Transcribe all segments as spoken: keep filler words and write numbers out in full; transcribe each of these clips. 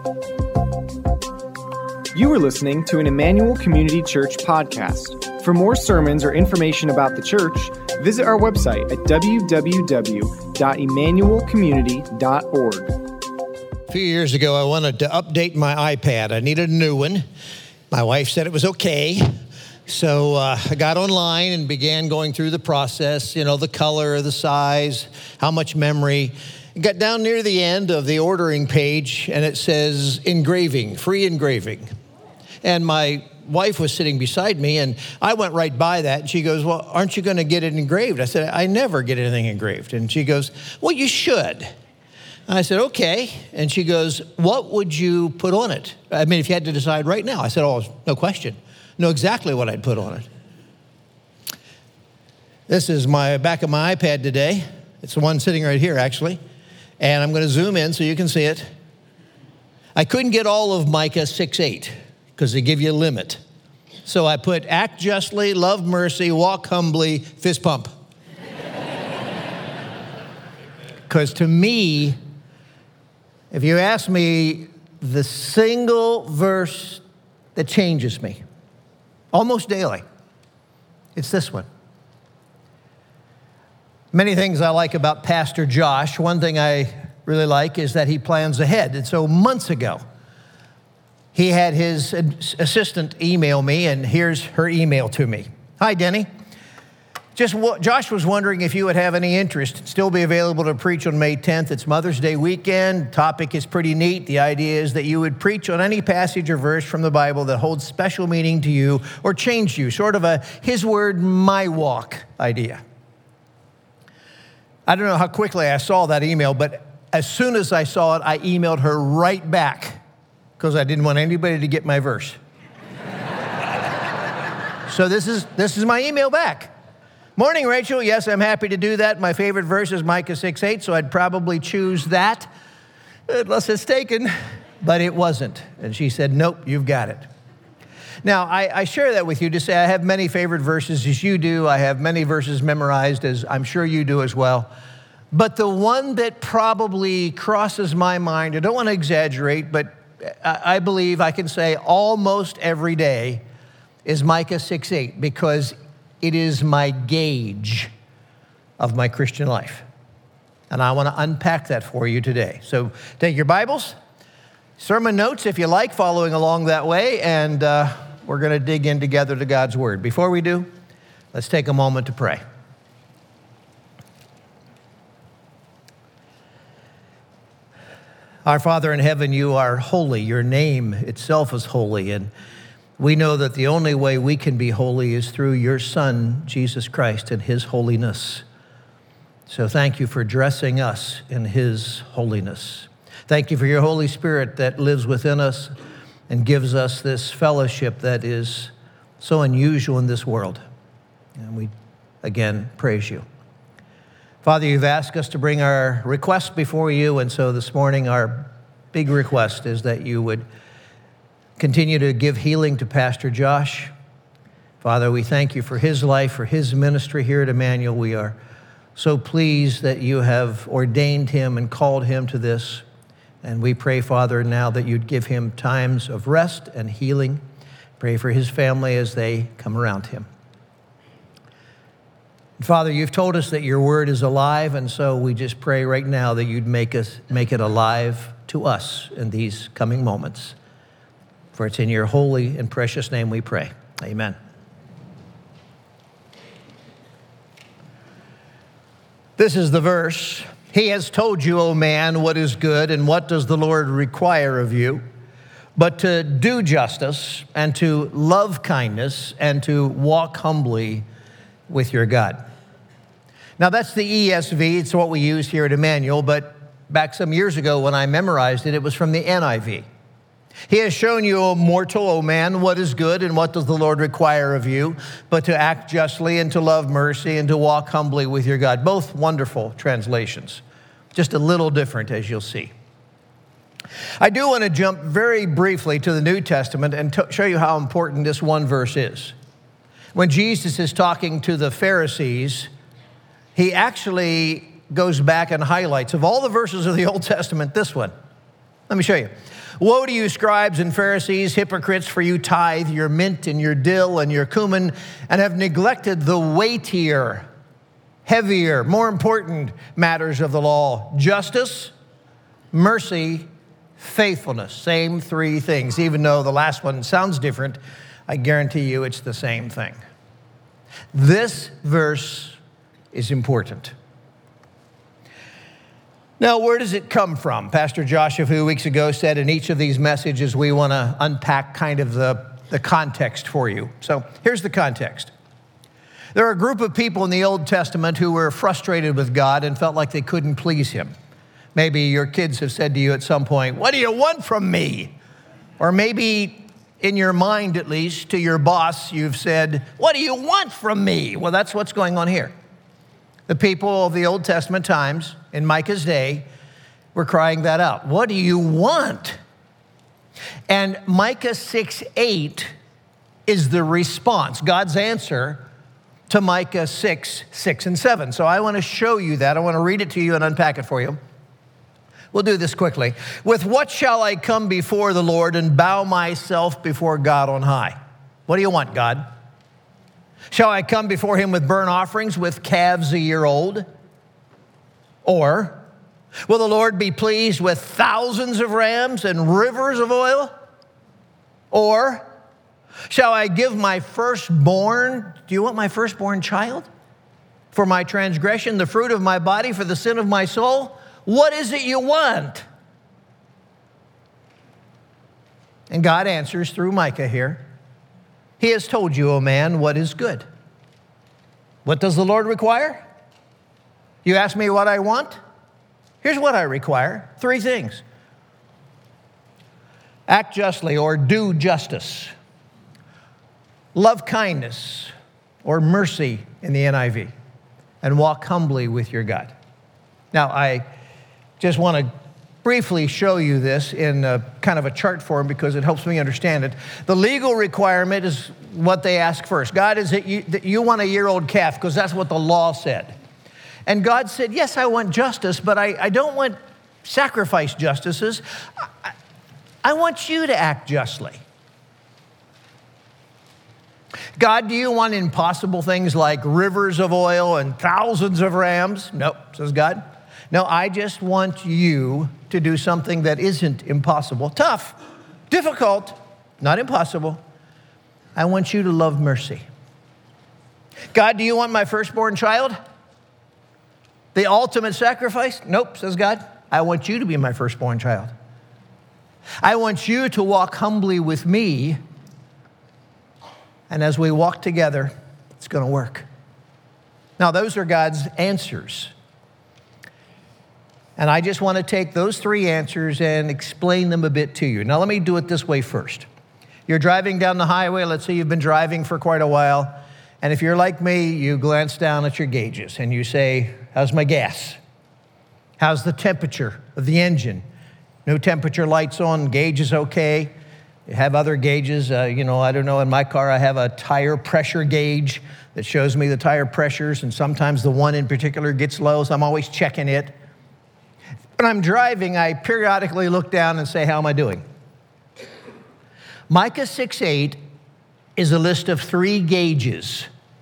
You are listening to an Emmanuel Community Church podcast. For more sermons or information about the church, visit our website at w w w dot emmanuel community dot org. A few years ago, I wanted to update my iPad. I needed a new one. My wife said it was okay. So uh, I got online and began going through the process, you know, the color, the size, how much memory. Got down near the end of the ordering page, and it says engraving, free engraving. And my wife was sitting beside me, and I went right by that, and she goes, well, aren't you going to get it engraved? I said, I never get anything engraved. And she goes, well, you should. And I said, okay. And she goes, what would you put on it? I mean, if you had to decide right now. I said, oh, no question. Know exactly what I'd put on it. This is my back of my iPad today. It's the one sitting right here, actually. And I'm going to zoom in so you can see it. I couldn't get all of Micah six eight because they give you a limit. So I put act justly, love mercy, walk humbly, fist pump. Because to me, if you ask me, the single verse that changes me almost daily, it's this one. Many things I like about Pastor Josh. One thing I really like is that he plans ahead. And so months ago, he had his assistant email me, and here's her email to me. Hi, Denny. Just Josh was wondering if you would have any interest, still be available to preach on May tenth. It's Mother's Day weekend. Topic is pretty neat. The idea is that you would preach on any passage or verse from the Bible that holds special meaning to you or changed you, sort of a his word, my walk idea. I don't know how quickly I saw that email, but as soon as I saw it, I emailed her right back because I didn't want anybody to get my verse. So this is this is my email back. Morning, Rachel. Yes, I'm happy to do that. My favorite verse is Micah six eight, so I'd probably choose that unless it's taken, but it wasn't. And she said, nope, you've got it. Now, I, I share that with you to say I have many favorite verses as you do. I have many verses memorized, as I'm sure you do as well. But the one that probably crosses my mind, I don't want to exaggerate, but I, I believe I can say almost every day is Micah six eight, because it is my gauge of my Christian life. And I want to unpack that for you today. So take your Bibles, sermon notes if you like, following along that way, and uh, we're going to dig in together to God's Word. Before we do, let's take a moment to pray. Our Father in heaven, you are holy. Your name itself is holy, and we know that the only way we can be holy is through your Son, Jesus Christ, and his holiness. So thank you for dressing us in his holiness. Thank you for your Holy Spirit that lives within us and gives us this fellowship that is so unusual in this world. And we, again, praise you. Father, you've asked us to bring our requests before you, and so this morning our big request is that you would continue to give healing to Pastor Josh. Father, we thank you for his life, for his ministry here at Emmanuel. We are so pleased that you have ordained him and called him to this. And we pray, Father, now that you'd give him times of rest and healing. Pray for his family as they come around him. Father, you've told us that your word is alive, and so we just pray right now that you'd make us make it alive to us in these coming moments. For it's in your holy and precious name we pray. Amen. This is the verse. He has told you, O man, what is good, and what does the Lord require of you, but to do justice, and to love kindness, and to walk humbly with your God. Now, that's the E S V. It's what we use here at Emmanuel, but back some years ago when I memorized it, it was from the N I V. He has shown you, O mortal, O man, what is good and what does the Lord require of you, but to act justly and to love mercy and to walk humbly with your God. Both wonderful translations, just a little different, as you'll see. I do want to jump very briefly to the New Testament and t- show you how important this one verse is. When Jesus is talking to the Pharisees, he actually goes back and highlights, of all the verses of the Old Testament, this one. Let me show you. Woe to you, scribes and Pharisees, hypocrites, for you tithe your mint and your dill and your cumin, and have neglected the weightier, heavier, more important matters of the law: justice, mercy, faithfulness. Same three things. Even though the last one sounds different, I guarantee you it's the same thing. This verse is important. Now, where does it come from? Pastor Josh a few weeks ago said in each of these messages we want to unpack kind of the, the context for you. So here's the context. There are a group of people in the Old Testament who were frustrated with God and felt like they couldn't please him. Maybe your kids have said to you at some point, "What do you want from me?" Or maybe in your mind, at least, to your boss, you've said, "What do you want from me?" Well, that's what's going on here. The people of the Old Testament times, in Micah's day, were crying that out. What do you want? And Micah six eight is the response, God's answer to Micah six, six and seven. So I want to show you that. I want to read it to you and unpack it for you. We'll do this quickly. With what shall I come before the Lord and bow myself before God on high? What do you want, God? Shall I come before him with burnt offerings, with calves a year old? Or will the Lord be pleased with thousands of rams and rivers of oil? Or shall I give my firstborn, do you want my firstborn child? For my transgression, the fruit of my body, for the sin of my soul? What is it you want? And God answers through Micah here. He has told you, O man, what is good. What does the Lord require? You ask me what I want? Here's what I require. Three things. Act justly, or do justice. Love kindness, or mercy in the N I V. And walk humbly with your God. Now, I just want to briefly show you this in a, kind of a chart form because it helps me understand it. The legal requirement is what they ask first. God, is it you, that you want a year-old calf? Because that's what the law said. And God said, yes, I want justice, but I, I don't want sacrifice justices. I, I want you to act justly. God, do you want impossible things like rivers of oil and thousands of rams? Nope, says God. No, I just want you to do something that isn't impossible. Tough, difficult, not impossible. I want you to love mercy. God, do you want my firstborn child? The ultimate sacrifice? Nope, says God. I want you to be my firstborn child. I want you to walk humbly with me. And as we walk together, it's going to work. Now, those are God's answers. And I just want to take those three answers and explain them a bit to you. Now, let me do it this way first. You're driving down the highway. Let's say you've been driving for quite a while. And if you're like me, you glance down at your gauges and you say, how's my gas? How's the temperature of the engine? No temperature lights on, gauge is okay. You have other gauges. Uh, you know, I don't know, in my car I have a tire pressure gauge that shows me the tire pressures, and sometimes the one in particular gets low, so I'm always checking it. When I'm driving, I periodically look down and say, how am I doing? Micah six eight is a list of three gauges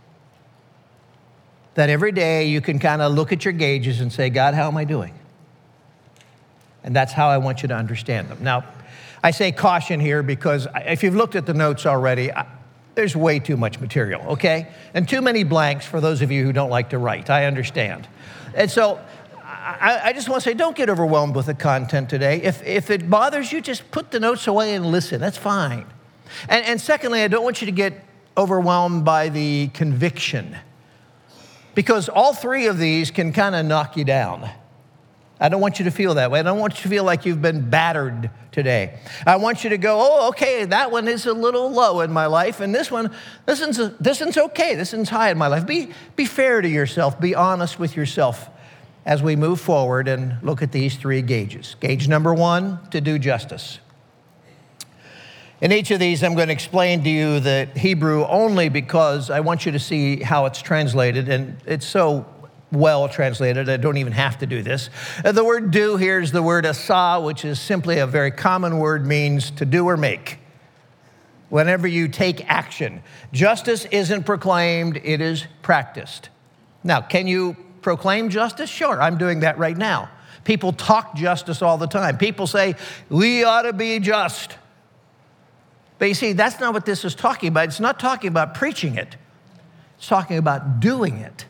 that every day you can kind of look at your gauges and say, God, how am I doing? And that's how I want you to understand them. Now, I say caution here because if you've looked at the notes already, I, there's way too much material, okay? And too many blanks for those of you who don't like to write. I understand. And so I, I just want to say, don't get overwhelmed with the content today. If, if it bothers you, just put the notes away and listen. That's fine. And, and secondly, I don't want you to get overwhelmed by the conviction, because all three of these can kind of knock you down. I don't want you to feel that way. I don't want you to feel like you've been battered today. I want you to go, oh, okay, that one is a little low in my life, and this one, this one's, this one's okay, this one's high in my life. Be, be fair to yourself. Be honest with yourself as we move forward and look at these three gauges. Gauge number one, to do justice. In each of these, I'm going to explain to you the Hebrew only because I want you to see how it's translated, and it's so well translated. I don't even have to do this. The word do here is the word asa, which is simply a very common word, means to do or make. Whenever you take action. Justice isn't proclaimed, it is practiced. Now, can you proclaim justice? Sure, I'm doing that right now. People talk justice all the time. People say, we ought to be just. But you see, that's not what this is talking about. It's not talking about preaching it. It's talking about doing it.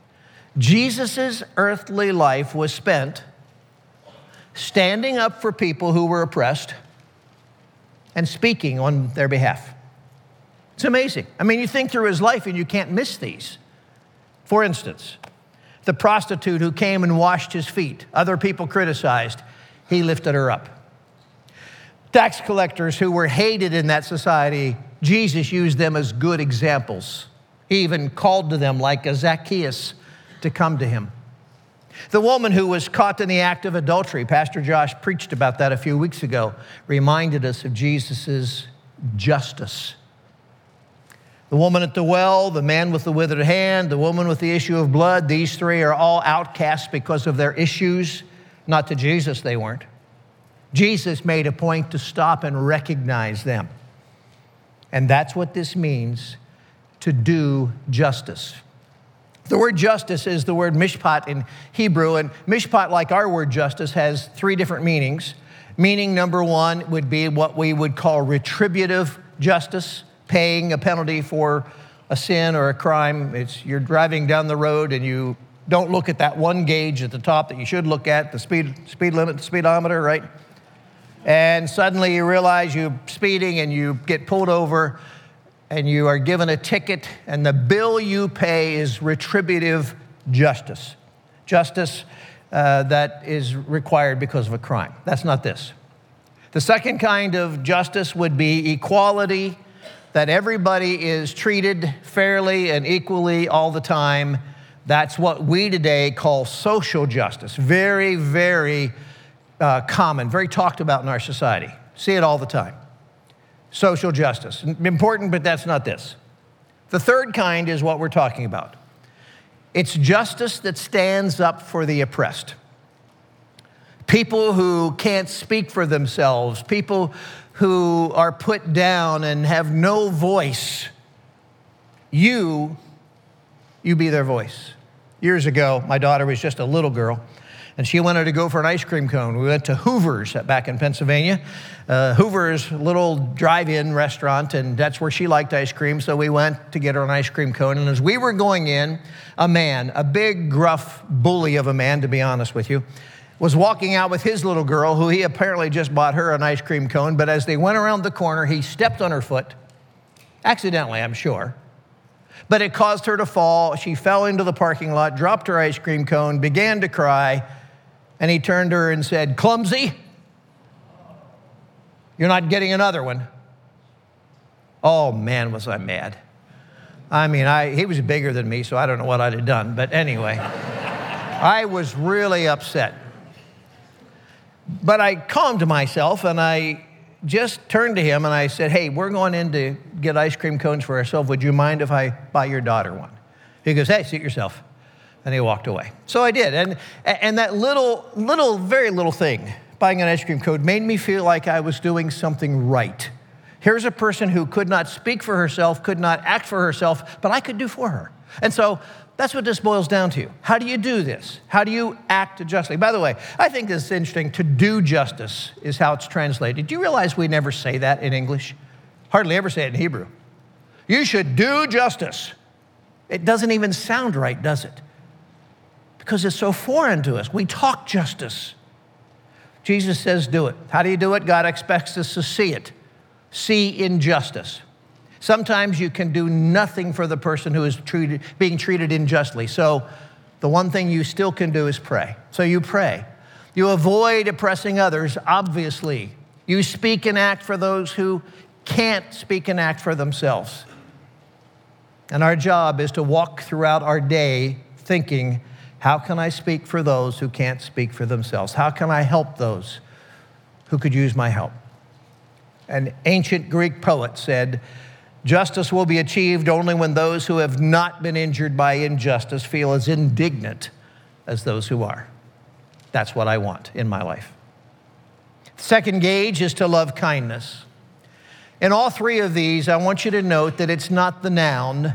Jesus' earthly life was spent standing up for people who were oppressed and speaking on their behalf. It's amazing. I mean, you think through his life and you can't miss these. For instance, the prostitute who came and washed his feet, other people criticized, he lifted her up. Tax collectors who were hated in that society, Jesus used them as good examples. He even called to them, like a Zacchaeus, to come to him. The woman who was caught in the act of adultery, Pastor Josh preached about that a few weeks ago, reminded us of Jesus' justice. The woman at the well, the man with the withered hand, the woman with the issue of blood, these three are all outcasts because of their issues. Not to Jesus, they weren't. Jesus made a point to stop and recognize them. And that's what this means, to do justice. The word justice is the word mishpat in Hebrew, and mishpat, like our word justice, has three different meanings. Meaning number one would be what we would call retributive justice, paying a penalty for a sin or a crime. It's you're driving down the road and you don't look at that one gauge at the top that you should look at, the speed, speed limit, the speedometer, right? And suddenly you realize you're speeding and you get pulled over and you are given a ticket, and the bill you pay is retributive justice. Justice uh, that is required because of a crime. That's not this. The second kind of justice would be equality, that everybody is treated fairly and equally all the time. That's what we today call social justice. Very, very uh, common, very talked about in our society. See it all the time. Social justice. Important, but that's not this. The third kind is what we're talking about. It's justice that stands up for the oppressed. People who can't speak for themselves, people who are put down and have no voice. You, you be their voice. Years ago, my daughter was just a little girl, and she wanted to go for an ice cream cone. We went to Hoover's back in Pennsylvania. Uh, Hoover's, a little drive-in restaurant, and that's where she liked ice cream, so we went to get her an ice cream cone. And as we were going in, a man, a big, gruff bully of a man, to be honest with you, was walking out with his little girl, who he apparently just bought her an ice cream cone, but as they went around the corner, he stepped on her foot, accidentally, I'm sure. But it caused her to fall. She fell into the parking lot, dropped her ice cream cone, began to cry, and he turned to her and said, "Clumsy, you're not getting another one." Oh, man, was I mad. I mean, I, he was bigger than me, so I don't know what I'd have done. But anyway, I was really upset. But I calmed myself, and I just turned to him, and I said, "Hey, we're going in to get ice cream cones for ourselves. Would you mind if I buy your daughter one?" He goes, "Hey, suit yourself." And he walked away. So I did. And, and that little, little, very little thing, buying an ice cream cone, made me feel like I was doing something right. Here's a person who could not speak for herself, could not act for herself, but I could do for her. And so that's what this boils down to. How do you do this? How do you act justly? By the way, I think this is interesting. To do justice is how it's translated. Do you realize we never say that in English? Hardly ever say it in Hebrew. You should do justice. It doesn't even sound right, does it? Because it's so foreign to us. We talk justice. Jesus says do it. How do you do it? God expects us to see it. See injustice. Sometimes you can do nothing for the person who is treated, being treated unjustly. So the one thing you still can do is pray. So you pray. You avoid oppressing others, obviously. You speak and act for those who can't speak and act for themselves. And our job is to walk throughout our day thinking, how can I speak for those who can't speak for themselves? How can I help those who could use my help? An ancient Greek poet said, Justice will be achieved only when those who have not been injured by injustice feel as indignant as those who are. That's what I want in my life. Second gauge is to love kindness. In all three of these, I want you to note that it's not the noun,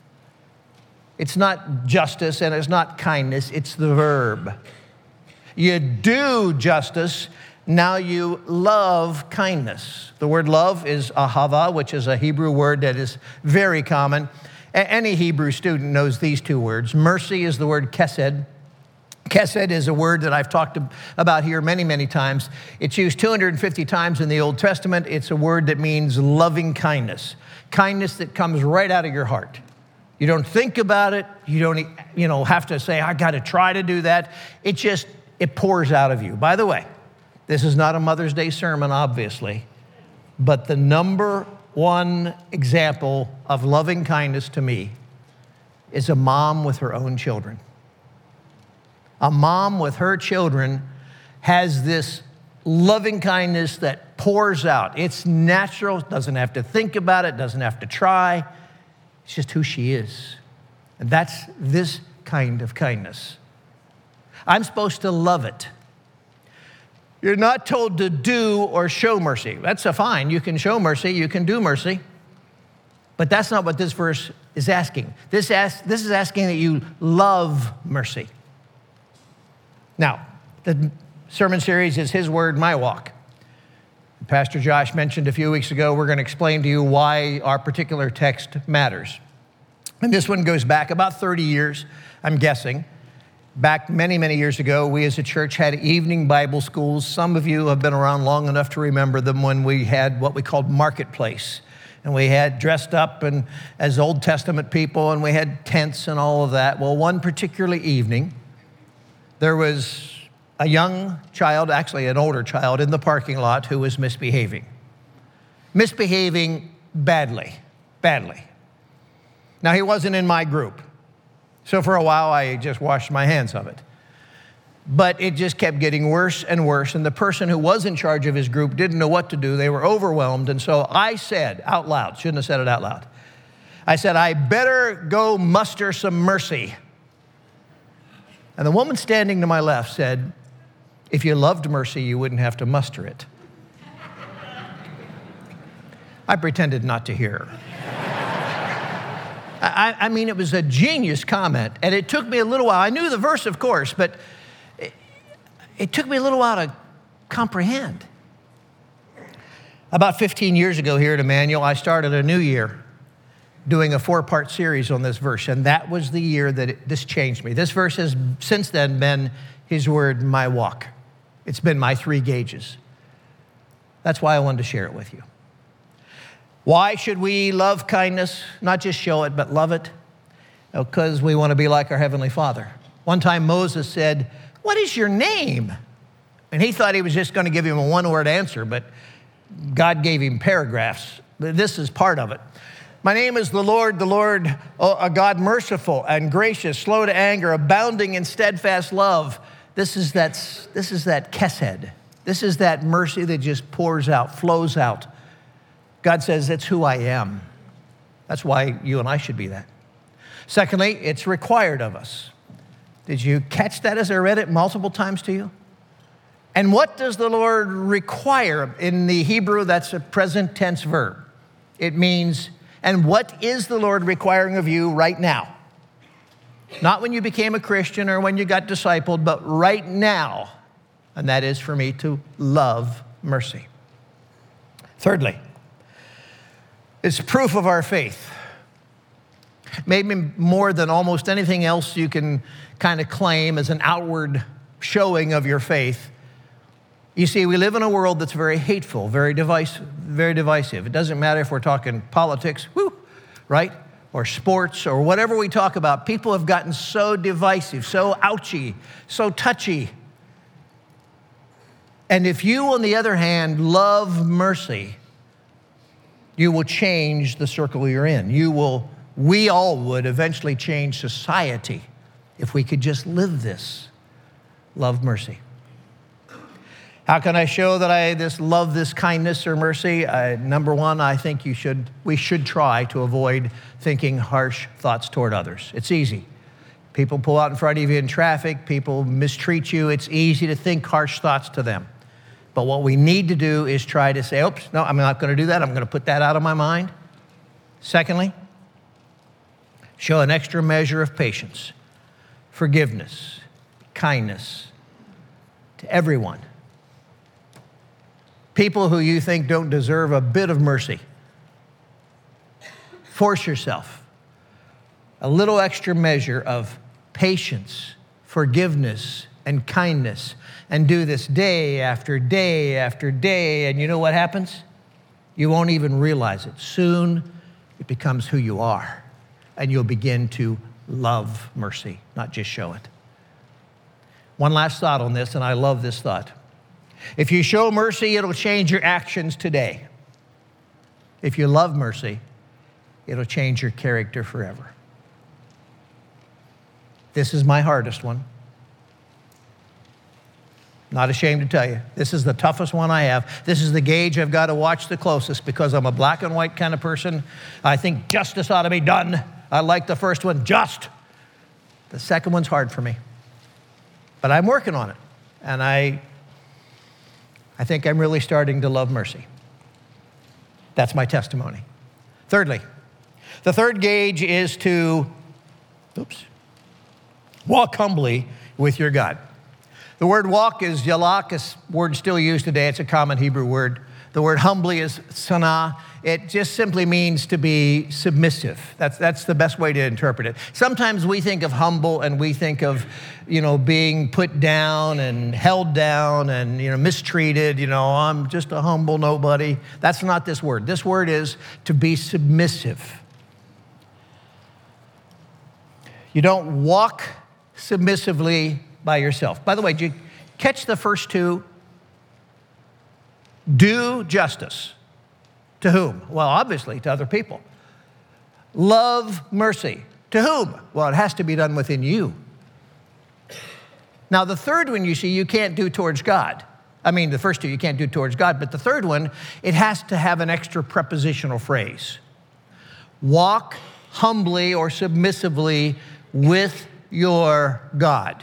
it's not justice, and it's not kindness, it's the verb. You do justice, now you love kindness. The word love is ahava, which is a Hebrew word that is very common. A- any Hebrew student knows these two words. Mercy is the word kesed. Kesed is a word that I've talked about here many, many times. It's used two hundred fifty times in the Old Testament. It's a word that means loving kindness, kindness that comes right out of your heart. You don't think about it. You don't, you know, have to say, I got to try to do that. It just, it pours out of you. By the way, this is not a Mother's Day sermon, obviously, but the number one example of loving kindness to me is a mom with her own children. A mom with her children has this loving kindness that pours out. It's natural, doesn't have to think about it, doesn't have to try. It's just who she is. And that's this kind of kindness. I'm supposed to love it. You're not told to do or show mercy. That's a fine. You can show mercy, you can do mercy. But that's not what this verse is asking. This, asks, this is asking that you love mercy. Now, the sermon series is His Word, My Walk. Pastor Josh mentioned a few weeks ago, we're going to explain to you why our particular text matters. And this one goes back about thirty years, I'm guessing. Back many, many years ago, we as a church had evening Bible schools. Some of you have been around long enough to remember them when we had what we called Marketplace. And we had dressed up and as Old Testament people, and we had tents and all of that. Well, one particular evening, there was a young child, actually an older child, in the parking lot who was misbehaving. Misbehaving badly, badly. Now, he wasn't in my group. So for a while, I just washed my hands of it. But it just kept getting worse and worse, and the person who was in charge of his group didn't know what to do. They were overwhelmed, and so I said out loud, shouldn't have said it out loud, I said, I better go muster some mercy. And the woman standing to my left said, if you loved mercy, you wouldn't have to muster it. I pretended not to hear her. I, I mean, it was a genius comment, and it took me a little while. I knew the verse, of course, but it, it took me a little while to comprehend. About fifteen years ago here at Emmanuel, I started a new year doing a four-part series on this verse, and that was the year that it, this changed me. This verse has since then been His Word, My Walk. It's been my three gauges. That's why I wanted to share it with you. Why should we love kindness? Not just show it, but love it. Because we want to be like our Heavenly Father. One time Moses said, what is your name? And he thought he was just going to give him a one-word answer, but God gave him paragraphs. This is part of it. My name is the Lord, the Lord, a God merciful and gracious, slow to anger, abounding in steadfast love. This is that, this is that kesed. This is that mercy that just pours out, flows out. God says, that's who I am. That's why you and I should be that. Secondly, it's required of us. Did you catch that as I read it multiple times to you? And what does the Lord require? In the Hebrew, that's a present tense verb. It means, and what is the Lord requiring of you right now? Not when you became a Christian or when you got discipled, but right now. And that is for me to love mercy. Thirdly, it's proof of our faith. Maybe more than almost anything else you can kind of claim as an outward showing of your faith. You see, we live in a world that's very hateful, very divisive, very divisive. It doesn't matter if we're talking politics, whoo, right? Or sports, or whatever we talk about. People have gotten so divisive, so ouchy, so touchy. And if you, on the other hand, love mercy, you will change the circle you're in. You will, we all would eventually change society if we could just live this. Love mercy. How can I show that I this love, this kindness or mercy? Uh, number one, I think you should, we should try to avoid thinking harsh thoughts toward others. It's easy. People pull out in front of you in traffic. People mistreat you. It's easy to think harsh thoughts to them. But what we need to do is try to say, oops, no, I'm not going to do that. I'm going to put that out of my mind. Secondly, show an extra measure of patience, forgiveness, kindness to everyone. People who you think don't deserve a bit of mercy. Force yourself. A little extra measure of patience, forgiveness, and kindness. And do this day after day after day. And you know what happens? You won't even realize it. Soon it becomes who you are. And you'll begin to love mercy, not just show it. One last thought on this, and I love this thought. If you show mercy, it'll change your actions today. If you love mercy, it'll change your character forever. This is my hardest one. Not ashamed to tell you. This is the toughest one I have. This is the gauge I've got to watch the closest because I'm a black and white kind of person. I think justice ought to be done. I like the first one, just. The second one's hard for me. But I'm working on it. And I, I think I'm really starting to love mercy. That's my testimony. Thirdly, the third gauge is to, oops, walk humbly with your God. The word walk is yalak, a word still used today. It's a common Hebrew word. The word humbly is sanah. It just simply means to be submissive. That's, that's the best way to interpret it. Sometimes we think of humble and we think of, you know, being put down and held down and, you know, mistreated. You know, I'm just a humble nobody. That's not this word. This word is to be submissive. You don't walk submissively by yourself. By the way, did you catch the first two? Do justice. To whom? Well, obviously, to other people. Love mercy. To whom? Well, it has to be done within you. Now, the third one, you see, you can't do towards God. I mean, the first two you can't do towards God, but the third one, it has to have an extra prepositional phrase. Walk humbly or submissively with your God.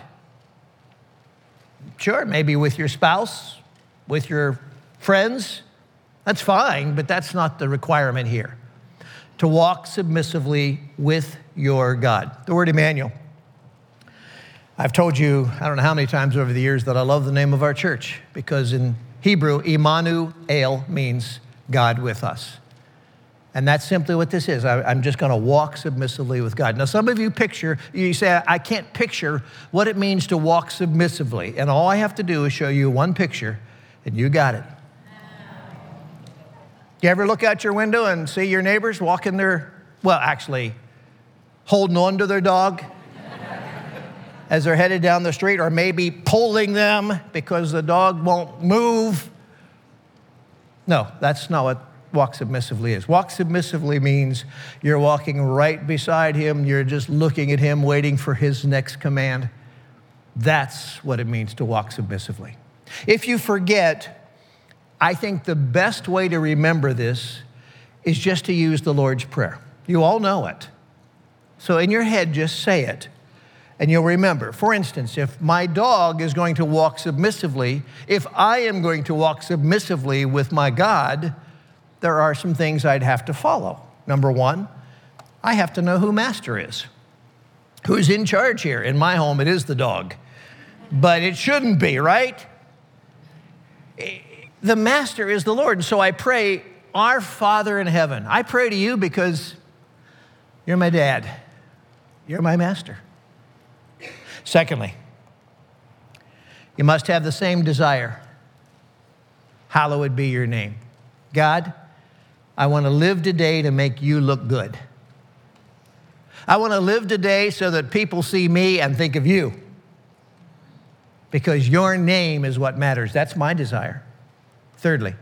Sure, maybe with your spouse, with your friends. That's fine, but that's not the requirement here. To walk submissively with your God. The word Emmanuel. I've told you, I don't know how many times over the years, that I love the name of our church because in Hebrew, Immanuel means God with us. And that's simply what this is. I, I'm just going to walk submissively with God. Now, some of you picture, you say, I can't picture what it means to walk submissively. And all I have to do is show you one picture, and you got it. You ever look out your window and see your neighbors walking their, well, actually, holding on to their dog as they're headed down the street, or maybe pulling them because the dog won't move? No, that's not what walk submissively is. Walk submissively means you're walking right beside him. You're just looking at him, waiting for his next command. That's what it means to walk submissively. If you forget, I think the best way to remember this is just to use the Lord's Prayer. You all know it. So in your head, just say it, and you'll remember. For instance, if my dog is going to walk submissively, if I am going to walk submissively with my God, there are some things I'd have to follow. Number one, I have to know who master is. Who's in charge here? In my home, it is the dog. But it shouldn't be, right? The master is the Lord. And so I pray, our Father in heaven. I pray to you because you're my dad. You're my master. Secondly, you must have the same desire. Hallowed be your name. God, I want to live today to make you look good. I want to live today so that people see me and think of you. Because your name is what matters. That's my desire. Thirdly,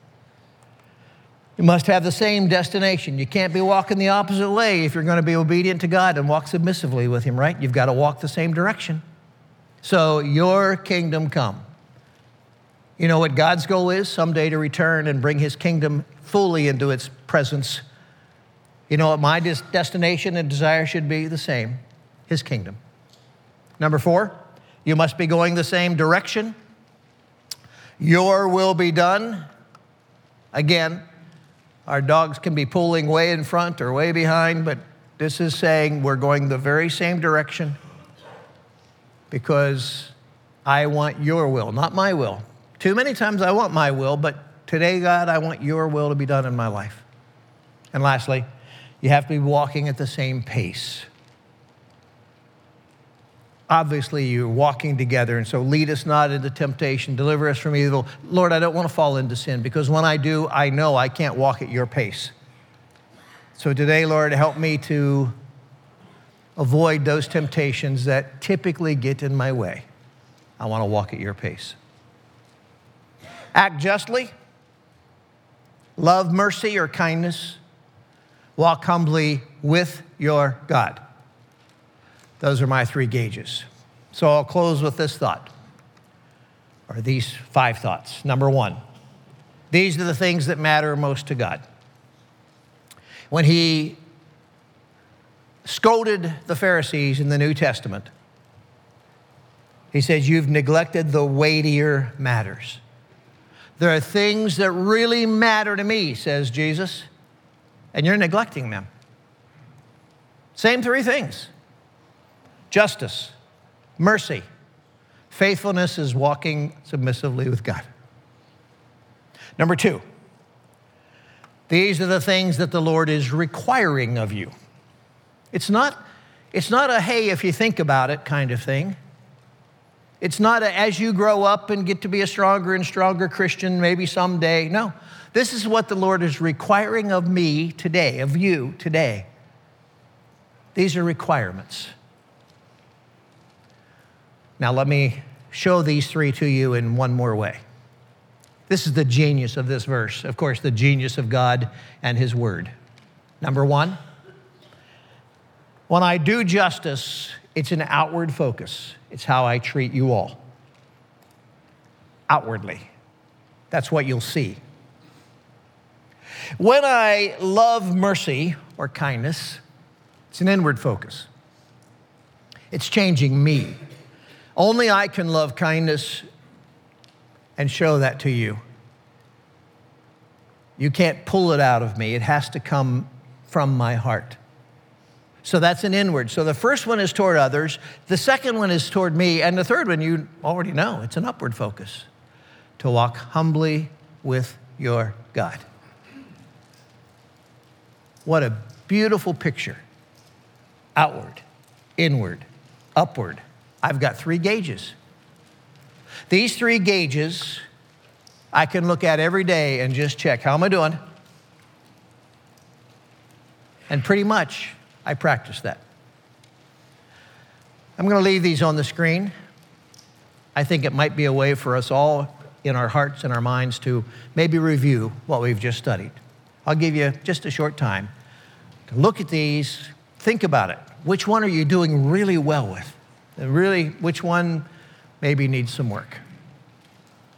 you must have the same destination. You can't be walking the opposite way if you're going to be obedient to God and walk submissively with him, right? You've got to walk the same direction. So your kingdom come. You know what God's goal is? Someday to return and bring his kingdom fully into its presence. You know what my des- destination and desire should be? The same, his kingdom. Number four, you must be going the same direction. Your will be done. Again, our dogs can be pulling way in front or way behind, but this is saying we're going the very same direction because I want your will, not my will. Too many times I want my will, but today, God, I want your will to be done in my life. And lastly, you have to be walking at the same pace. Obviously, you're walking together, and so lead us not into temptation, deliver us from evil. Lord, I don't want to fall into sin, because when I do, I know I can't walk at your pace. So today, Lord, help me to avoid those temptations that typically get in my way. I want to walk at your pace. Act justly, love mercy or kindness, walk humbly with your God. Those are my three gauges. So I'll close with this thought, or these five thoughts. Number one, these are the things that matter most to God. When he scolded the Pharisees in the New Testament, he says, you've neglected the weightier matters. There are things that really matter to me, says Jesus, and you're neglecting them. Same three things. Justice, mercy, faithfulness is walking submissively with God. Number two, these are the things that the Lord is requiring of you. It's not, it's not a, hey, if you think about it kind of thing. It's not a, as you grow up and get to be a stronger and stronger Christian, maybe someday. No, this is what the Lord is requiring of me today, of you today. These are requirements. Now let me show these three to you in one more way. This is the genius of this verse. Of course, the genius of God and his word. Number one, when I do justice, it's an outward focus. It's how I treat you all. Outwardly. That's what you'll see. When I love mercy or kindness, it's an inward focus. It's changing me. Only I can love kindness and show that to you. You can't pull it out of me. It has to come from my heart. So that's an inward. So the first one is toward others. The second one is toward me. And the third one, you already know, it's an upward focus. To walk humbly with your God. What a beautiful picture. Outward, inward, upward. I've got three gauges. These three gauges I can look at every day and just check, how am I doing? And pretty much, I practice that. I'm going to leave these on the screen. I think it might be a way for us all in our hearts and our minds to maybe review what we've just studied. I'll give you just a short time to look at these, think about it. Which one are you doing really well with? And really, which one maybe needs some work?